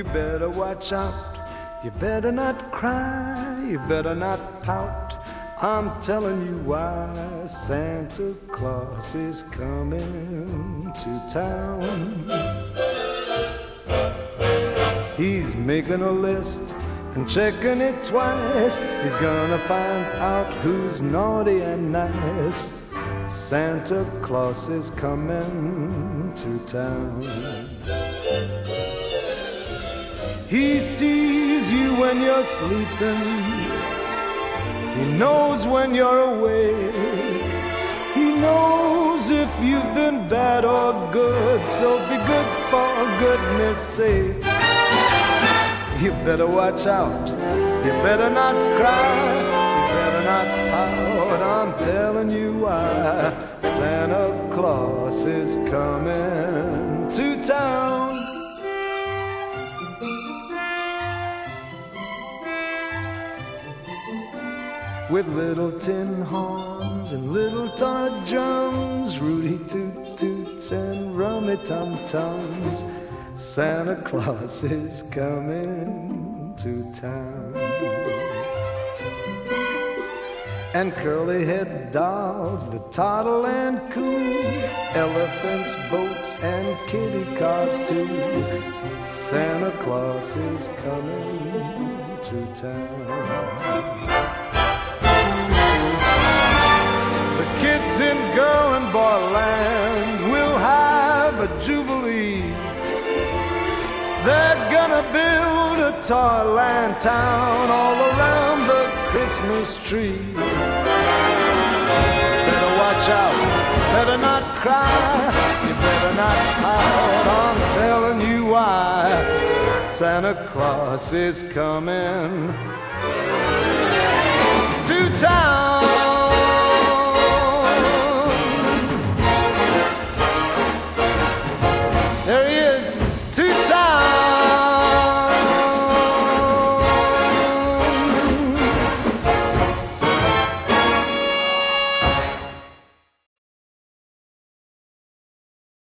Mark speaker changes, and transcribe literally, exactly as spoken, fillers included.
Speaker 1: better watch out. You better not cry, you better not pout. I'm telling you why. Santa Claus is coming to town. He's making a list and checking it twice. He's gonna find out who's naughty and nice. Santa Claus is coming to town. He sees you when you're sleeping. He knows when you're awake. He knows if you've been bad or good. So be good for goodness sake. You better watch out. You better not cry. You better not pout. I'm telling you why. Santa Claus is coming to town. With little tin horns and little toy drums, Rudy toot toots and rummy tum tums, Santa Claus is coming to town. And curly head dolls that toddle and coo, elephants, boats, and kitty cars too, Santa Claus is coming to town. Kids in girl and boy land will have a jubilee. They're gonna build a toyland town all around the Christmas tree. Better watch out, better not cry, you better not pout. I'm telling you why. Santa Claus is coming to town.